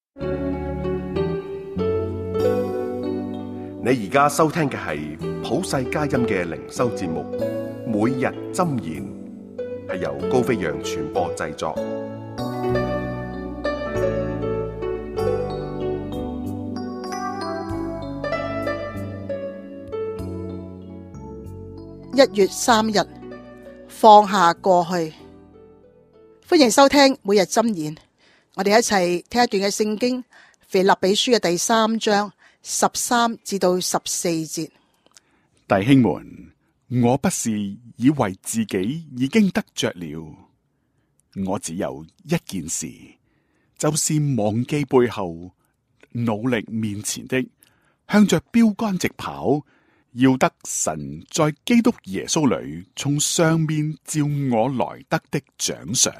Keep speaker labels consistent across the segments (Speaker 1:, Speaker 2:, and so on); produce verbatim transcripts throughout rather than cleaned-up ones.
Speaker 1: 你而家收聽嘅係普世佳音嘅靈修節目，每日箴言，係由高飛揚傳播製作。
Speaker 2: 一月三日，放下過去。歡迎收聽每日箴言。我哋一齊聽一段嘅聖經，腓立比書嘅第三章十三至到十四節。
Speaker 3: 弟兄們，我不是以為自己已經得着了，我只有一件事，就是忘記背後，努力面前的，向着標竿直跑，要得神在基督耶穌裏從上面召我來得的獎賞。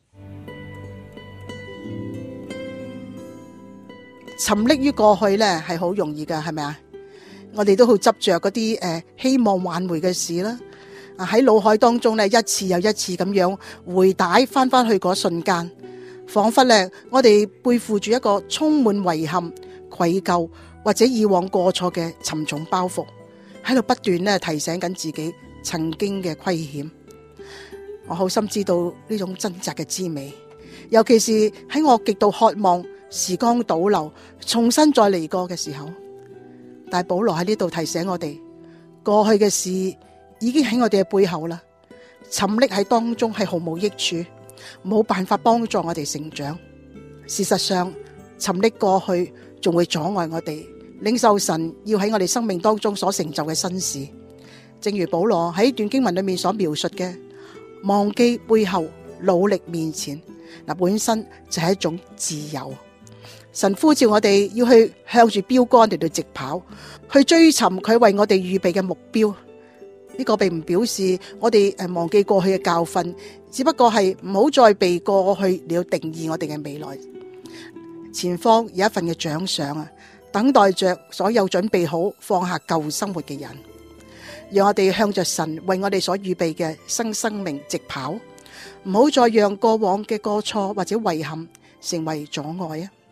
Speaker 2: 沉溺於過去呢係好容易噶，係咪啊？我哋都好執着嗰啲誒希望挽回嘅事啦。啊喺腦海當中呢，一次又一次咁樣回帶翻翻去嗰瞬間，仿佛呢，我哋背負住一個充滿遺憾、愧疚或者以往過錯嘅沉重包袱，喺度不斷呢提醒緊自己曾經嘅虧欠。我好深知道呢種掙扎嘅滋味，尤其是喺我極度渴望時光倒流，重新再嚟過嘅時候。但係保羅喺呢度提醒我哋，過去嘅事已經喺我哋嘅背後啦，沉溺喺當中係毫無益處，冇辦法幫助我哋成長。事實上，沉溺過去仲會阻礙我哋領受神要喺我哋生命當中所成就嘅新事。正如保羅喺呢段經文裏面所描述嘅，忘記背後，努力面前，嗱，本身就係一種自由。神呼召我哋要去向住標竿嚟到直跑，去追尋佢為我哋預備嘅目標。呢個並唔表示我哋誒忘記過去嘅教訓，只不過係唔好再被過去嚟到定義我哋嘅未來。前方有一份嘅獎賞啊，等待着所有準備好放下舊生活嘅人。讓我哋向着神為我哋所預備嘅新生命直跑，唔好再讓過往嘅過錯或者遺憾成為阻礙啊！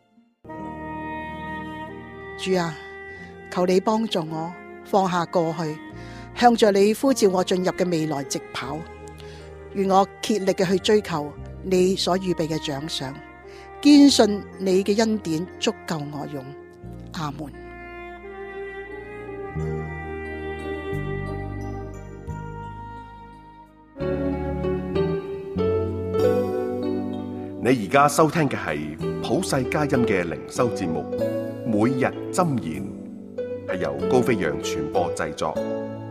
Speaker 2: 主啊，求你幫助我放下過去，向着你呼召我進入嘅未來直跑。願我竭力嘅去追求你所預備嘅獎賞，堅信你嘅恩典足夠我用。阿門。
Speaker 1: 你而家收聽嘅係普世佳音嘅靈修節目，每日箴言，係由高飛揚傳播製作。